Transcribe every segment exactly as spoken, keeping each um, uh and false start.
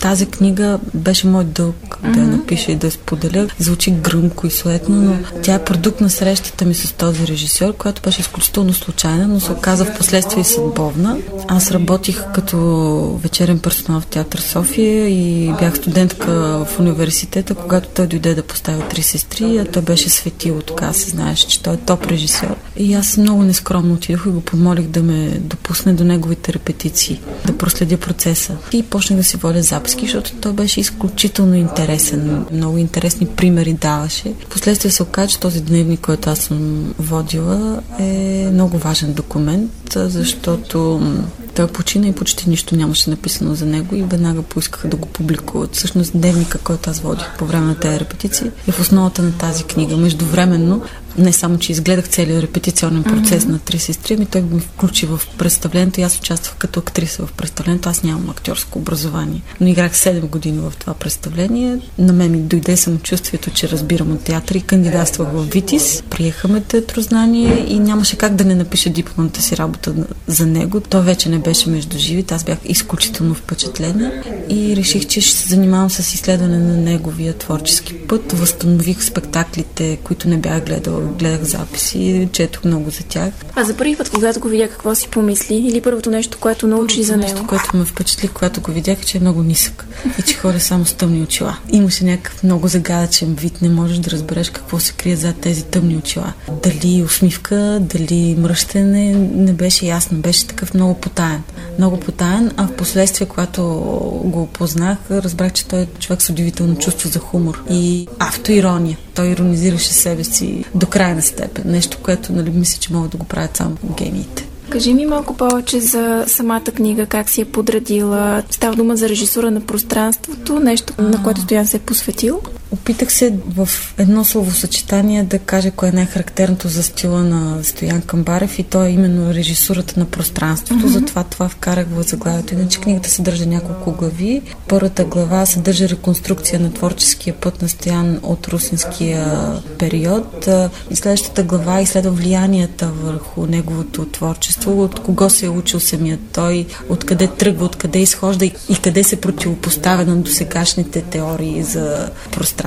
Тази книга беше мой дълг mm-hmm. да я напиша и да я споделя. Звучи гръмко и суетно, но тя е продукт на срещата ми с този режисьор, която беше изключително случайна, но се оказа в последствие съдбовна. Аз работих като вечерен персонал в Театър София и бях студентка в университета, когато той дойде да поставя Три сестри, а той беше светило, така се знаеш, че той е топ режисьор. И аз много нескромно отидох и го помолих да ме допусне до неговите репетиции, да проследя процеса. И почнах да си водя записки, защото той беше изключително интересен. Много интересни примери даваше. Впоследствие се оказа, че този дневник, който аз съм водила, е много важен документ, защото той почина и почти нищо нямаше написано за него и веднага поискаха да го публикуват. Всъщност дневника, който аз водих по време на тези репетиции, е в основата на тази книга. Междувременно, не само, че изгледах целият репетиционен процес mm-hmm. на Три сестри, ами той ми включи в представлението и аз участвах като актриса в представлението. Аз нямам актьорско образование, но играх седем години в това представление. На мен ми дойде самочувствието, че разбирам от театър и кандидатствах в ВИТИС. Приехаме театрознание и нямаше как да не напиша дипломната си работа за него. Той вече не беше между живите. Аз бях изключително впечатлена и реших, че ще се занимавам с изследване на неговия творчески път. Възстанових спектаклите, които не бях гледала. Гледах записи, четох много за тях. А за първи път, когато го видя, какво си помисли? Или първото нещо, което научи първото за него? Нещо, което ме впечатли, когато го видях, е, че е много нисък и че ходи само с тъмни очила. Имаше някакъв много загадъчен вид. Не можеш да разбереш какво се крие зад тези тъмни очила. Дали усмивка, дали мръщене, не беше ясно. Беше такъв много потаен. Много потаен, а в последствие, когато го опознах, разбрах, че той е човек с удивително чувство за хумор и автоирония. Той иронизираше себе си до крайна степен. Нещо, което, нали, мисля, че могат да го правят само гениите. Кажи ми малко повече за самата книга, как си я подредила. Става дума за режисура на пространството, нещо, на което Стоян се е посветил. Опитах се в едно словосъчетание да кажа кое е най-характерното за стила на Стоян Камбарев и то е именно режисурата на пространството. Mm-hmm. Затова това вкарах в заглавието. Иначе книгата съдържа няколко глави. Първата глава съдържа реконструкция на творческия път на Стоян от русинския период. И следващата глава изследва влиянията върху неговото творчество, от кого се е учил самият той, откъде тръгва, откъде изхожда и, и къде се противопоставя на досегашните теории за пространството.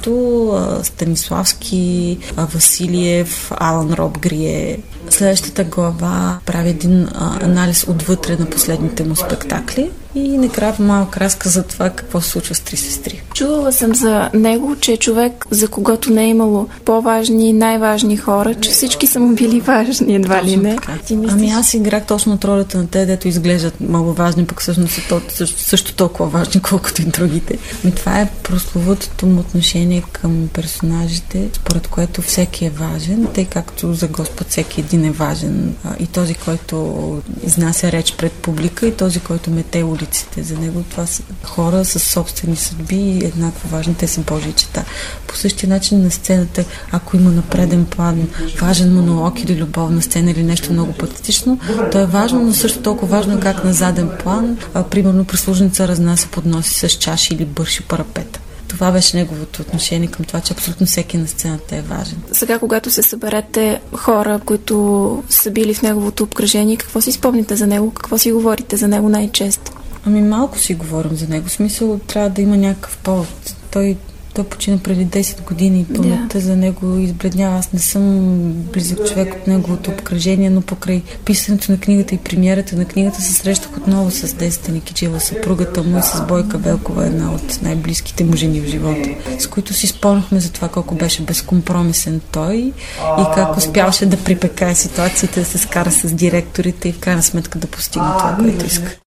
Станиславски, Василиев, Алан Роб Грие. Следващата глава прави един а, анализ отвътре на последните му спектакли и накрая малък разказ за това какво се случва с Три сестри. Чувала съм за него, че е човек, за когото не е имало по-важни, най-важни хора, че всички са му били важни, едва ли не. Ами аз играх точно от ролята на те, дето изглеждат много важни, пък всъщност са то, също, също толкова важни, колкото и другите. Ами това е прословутото му отношение към персонажите, според което всеки е важен, тъй както за Господ всеки един е важен. И този, който изнася реч пред публика, и този, който мете улиците. За него това са хора с собствени съдби и еднакво важни. Те са Божии чета. По същия начин на сцената, ако има на преден план важен монолог или любовна сцена или нещо много патетично, то е важно, но също толкова важно как на заден план, а, примерно прислужница разнася подноси с чаши или бърши парапета. Това беше неговото отношение към това, че абсолютно всеки на сцената е важен. Сега, когато се съберете хора, които са били в неговото обкръжение, какво си спомните за него? Какво си говорите за него най-често? Ами малко си говорим за него. В смисъл, трябва да има някакъв повод. Той Той почина преди десет години и паметта yeah. за него избледнява. Аз не съм близък човек от неговото обкръжение, но покрай писането на книгата и премиерата на книгата се срещах отново с Десета Никиджиева, съпругата му, и с Бойка Велкова, една от най-близките му жени в живота, с които си спомняхме за това колко беше безкомпромисен той и как успяваше да припекае ситуациите, да се скара с директорите и в крайна сметка да постигне това, което иска.